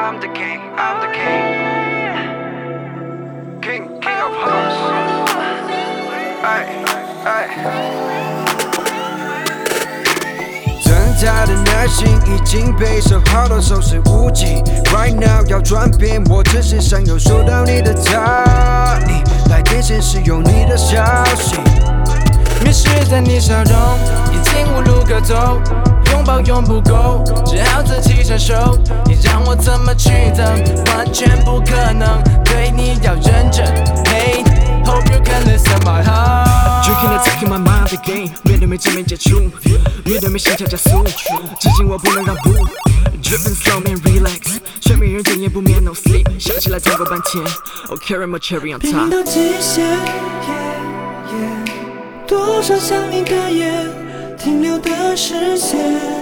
I'm the king, I'm the king, king of hearts.挣扎的耐心已经被消耗到手是无几。Right now 要转变，我只是想要收到你的答应。来电显示有你的消息，迷失在你笑容，已经无路可走。拥抱永不够，只好自己承受。你让我怎么去等？完全不可能。对你要认真。Hey, hope you can listen my heart。Drinking and taking my mind the game， 面对没正面接触，面对没心跳加速，至今我不能让步。Dripping slow man relax， 睡美人整夜不眠 no sleep， 想起来痛过半天。Oh caramel cherry on top。 拼到极限，多少想你的夜。停留的视线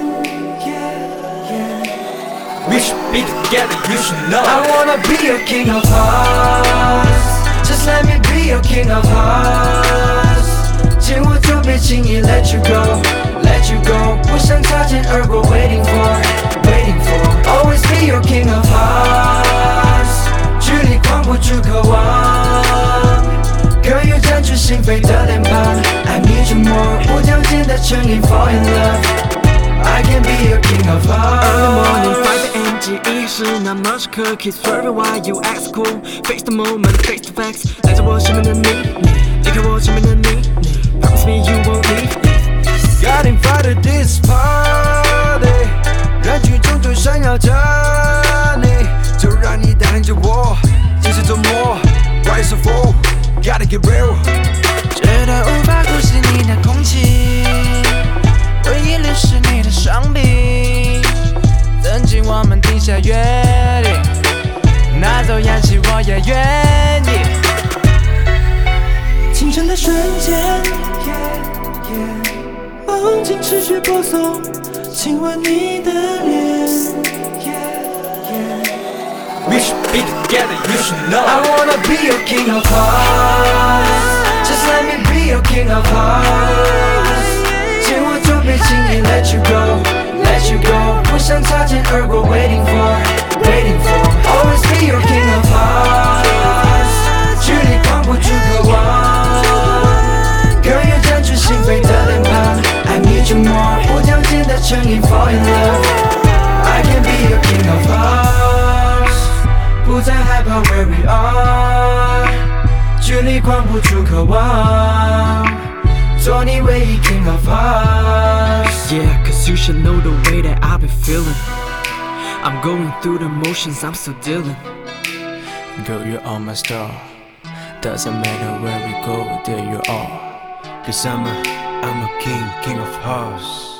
We should be together, you should know I wanna be your king of hearts Just let me be your king of hearts 见我就别轻易 let you go Let you go 不想擦肩而过 Waiting for Waiting for Always be your king of hearts 距离框不住渴望可以占据心扉的脸庞 I need you more 无条件的诚意 Fall in love I can be your king of hearts Early morning 5 AM 是那么时刻 Kiss forever while you act cool Face the moment, face the facts 赖在我身边的你离开我身边的你 Promise me you won't leave Got invited this party 人群中最闪耀着你就让你带领着我今世周末 Rise or fall Gotta get real 直到无法呼吸你的空气回忆里是你的双臂曾经我们定下约定拿走氧气我也愿意清晨的瞬间梦境持续播送亲吻你的脸 We should be together, you should know I wanna be your king of hearts Just let me be your king of hearts 见我就别轻易 let you go Let you go 不想擦肩而过 Waiting for Waiting for Always be your king of hearts 距离框不住渴望可以占据心扉的脸庞 I need you more 无条件的诚意 Fall in love I can be your king of hearts 不再害怕 where we are 距离框不住渴望做你唯一 king of hearts Yeah, cause you should know the way that I've been feeling I'm going through the motions, I'm still dealing Girl, you're all my star Doesn't matter where we go, there you are 'Cause I'm a king, king of hearts